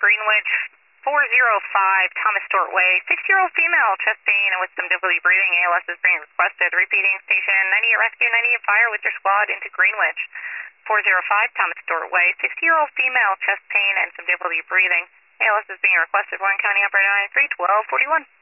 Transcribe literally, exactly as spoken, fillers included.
Greenwich, four oh five Thomas Stewart Way. Six-year-old female, chest pain and with some difficulty breathing. A L S is being requested. Repeating, station ninety-eight rescue, ninety-eight fire with your squad into Greenwich. four oh five Thomas Stewart Way. sixty-year-old female, chest pain and some difficulty breathing. A L S is being requested. Warren County operator nine three twelve forty-one.